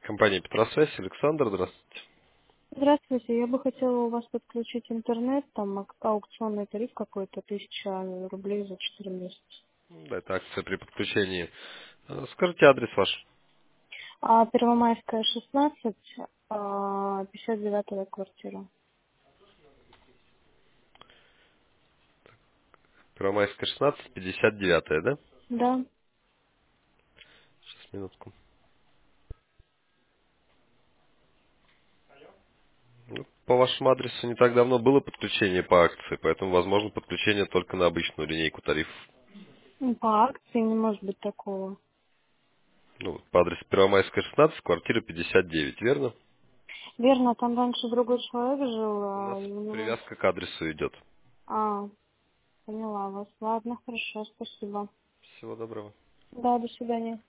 Компания Петросвязь, Александр, здравствуйте. Здравствуйте, я бы хотела у вас подключить интернет, там аукционный тариф какой-то, 1000 рублей за 4 месяца. Да, это акция при подключении. Скажите адрес ваш. Первомайская, 16, 59-я квартира. Первомайская, 16, 59, да? Да. Сейчас, минутку. Ну, по вашему адресу не так давно было подключение по акции, поэтому возможно подключение только на обычную линейку тарифов. По акции не может быть такого. Ну, вот по адресу Первомайская, 16, квартира 59, верно? Верно, там раньше другой человек жил, У нас и у него... привязка к адресу идет. Поняла вас. Ладно, хорошо, спасибо. Всего доброго. Да, до свидания.